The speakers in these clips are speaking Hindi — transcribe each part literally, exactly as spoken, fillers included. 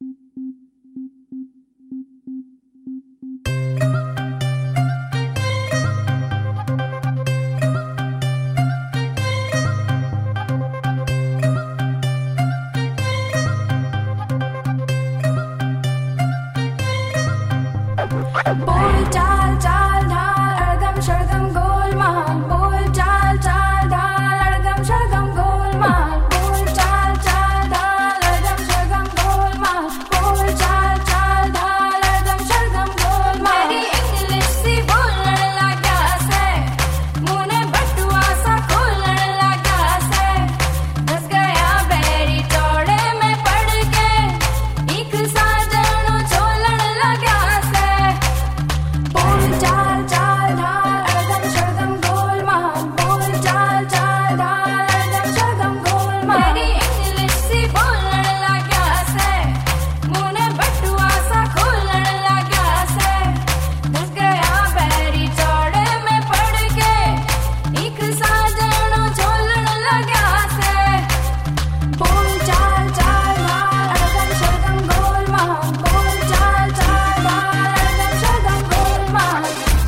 बोल चाल चाल ढाल अड़गम शड़गम गोलमाल बोल चाल चाल ढाल अड़गम शड़गम गोलमाल बोल चाल चाल ढाल अड़गम शड़गम गोलमाल बोल चाल चाल ढाल अड़गम शड़गम गोलमाल मेरी इंग्लिश सी बोलने लगा से मुने बटुआ सा खोलने लगा से दस गया बेरी चौड़े में पड़ के एक साजनो झोलने लगा से बोल चाल चाल ढाल अड़गम शड़गम गोलमाल बोल चाल चाल ढाल अड़गम शड़गम गोलमाल मेरी इंग्लिश सी बोलने लगा से मुने बटुआ सा खोलने लगा से दस गया बैरी चौड़े में पड़ के एक साजनो झोलने लगा से बोल चाल चाल ढाल अड़गम शड़गम गोलमाल बोल चाल चाल ढाल अड़गम शड़गम गोलमाल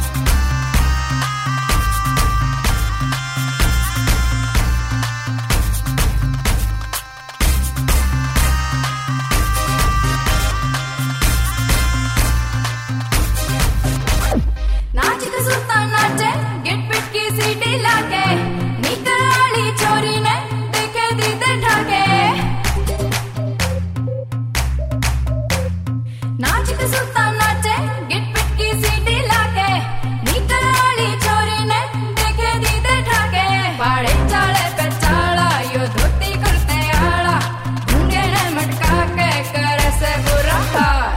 नाच के सुल्तान नाचे गिट पिट की सीटी लाके निकर वाली चोरी ने देखे दीदे ढाके नाच के सुल्तान नाचे गिट पिट की सीटी लाके निकर वाली चोरी ने देखे दीदे ढाके पाड़े चाले पे चाला यो धोती करते आला ढूंढे ने मटका के करे से बुरा हाल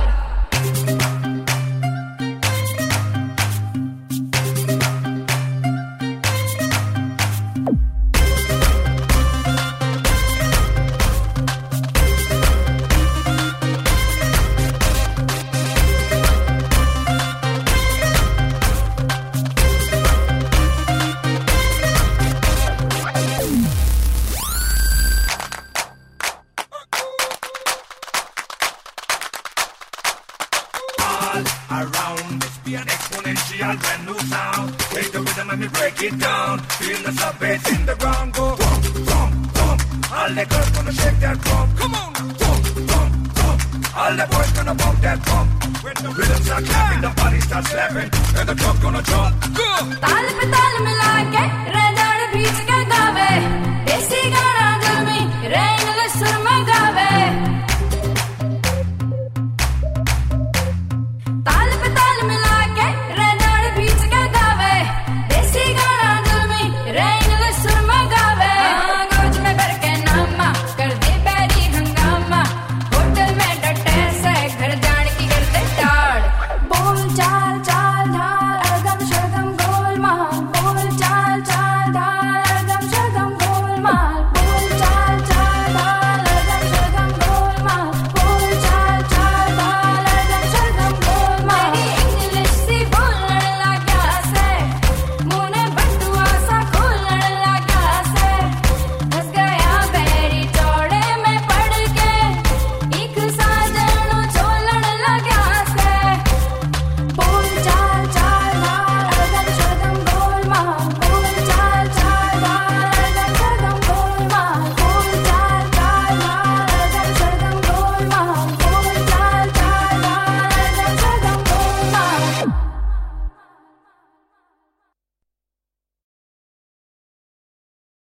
Around, this be an exponential brand new sound. Take the rhythm and me break it down. Feel the sub bass in the ground. Go thump, thump, thump. All the girls gonna shake that drum. Come on, thump, thump, thump. All the boys gonna bump that bump. When the rhythm start clapping, the body start slapping, and the drum gonna jump. Go. ताल पे ताल मिला के रेदाड़ बीच के गावे देसी गाना दिल में रे इंग्लिश सुर में गावे